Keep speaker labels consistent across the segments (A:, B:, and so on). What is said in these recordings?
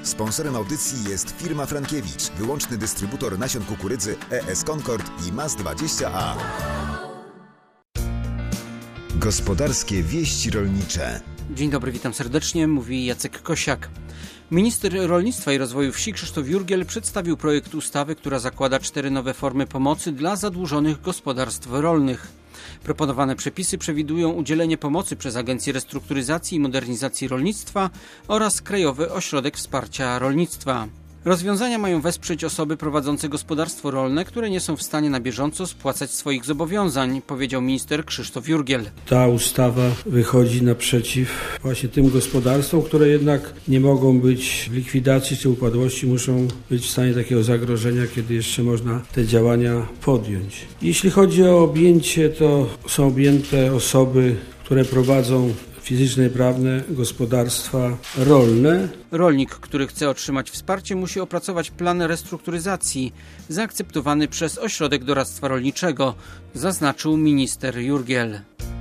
A: Sponsorem audycji jest firma Frankiewicz, wyłączny dystrybutor nasion kukurydzy ES Concord i MAS-20A. Gospodarskie wieści rolnicze.
B: Dzień dobry, witam serdecznie, mówi Jacek Kosiak. Minister rolnictwa i rozwoju wsi Krzysztof Jurgiel przedstawił projekt ustawy, która zakłada 4 nowe formy pomocy dla zadłużonych gospodarstw rolnych. Proponowane przepisy przewidują udzielenie pomocy przez Agencję Restrukturyzacji i Modernizacji Rolnictwa oraz Krajowy Ośrodek Wsparcia Rolnictwa. Rozwiązania mają wesprzeć osoby prowadzące gospodarstwo rolne, które nie są w stanie na bieżąco spłacać swoich zobowiązań, powiedział minister Krzysztof Jurgiel.
C: Ta ustawa wychodzi naprzeciw właśnie tym gospodarstwom, które jednak nie mogą być w likwidacji czy upadłości, muszą być w stanie takiego zagrożenia, kiedy jeszcze można te działania podjąć. Jeśli chodzi o objęcie, to są objęte osoby, które prowadzą fizyczne i prawne gospodarstwa rolne.
B: Rolnik, który chce otrzymać wsparcie, musi opracować plan restrukturyzacji zaakceptowany przez Ośrodek Doradztwa Rolniczego, zaznaczył minister Jurgiel.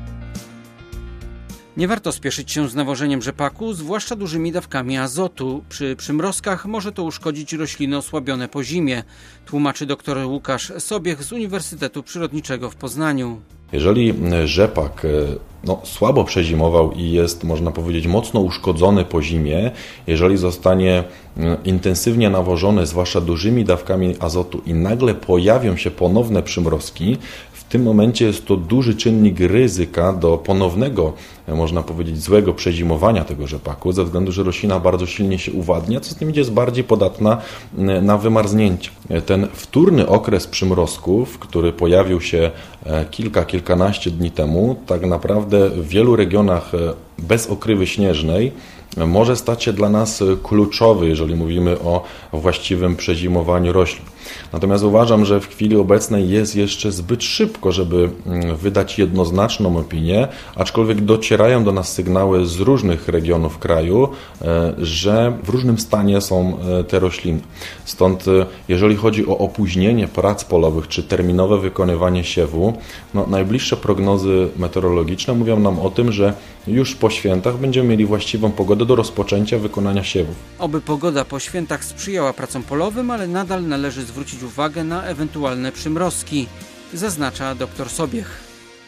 B: Nie warto spieszyć się z nawożeniem rzepaku, zwłaszcza dużymi dawkami azotu. Przy przymrozkach może to uszkodzić rośliny osłabione po zimie, tłumaczy dr Łukasz Sobiech z Uniwersytetu Przyrodniczego w Poznaniu.
D: Jeżeli rzepak słabo przezimował i jest, można powiedzieć, mocno uszkodzony po zimie, jeżeli zostanie intensywnie nawożony, zwłaszcza dużymi dawkami azotu i nagle pojawią się ponowne przymrozki, w tym momencie jest to duży czynnik ryzyka do ponownego, można powiedzieć, złego przezimowania tego rzepaku, ze względu, że roślina bardzo silnie się uwadnia, co z tym idzie, jest bardziej podatna na wymarznięcie. Ten wtórny okres przymrozków, który pojawił się kilkanaście dni temu, tak naprawdę w wielu regionach bez okrywy śnieżnej może stać się dla nas kluczowy, jeżeli mówimy o właściwym przezimowaniu roślin. Natomiast uważam, że w chwili obecnej jest jeszcze zbyt szybko, żeby wydać jednoznaczną opinię, aczkolwiek docierają do nas sygnały z różnych regionów kraju, że w różnym stanie są te rośliny. Stąd jeżeli chodzi o opóźnienie prac polowych czy terminowe wykonywanie siewu, najbliższe prognozy meteorologiczne mówią nam o tym, że już po świętach będziemy mieli właściwą pogodę do rozpoczęcia wykonania siewów.
B: Oby pogoda po świętach sprzyjała pracom polowym, ale nadal należy zwrócić uwagę na ewentualne przymrozki, zaznacza dr Sobiech.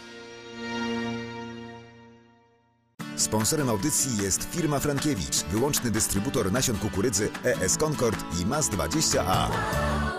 A: Sponsorem audycji jest firma Frankiewicz, wyłączny dystrybutor nasion kukurydzy ES Concord i MAS-20A.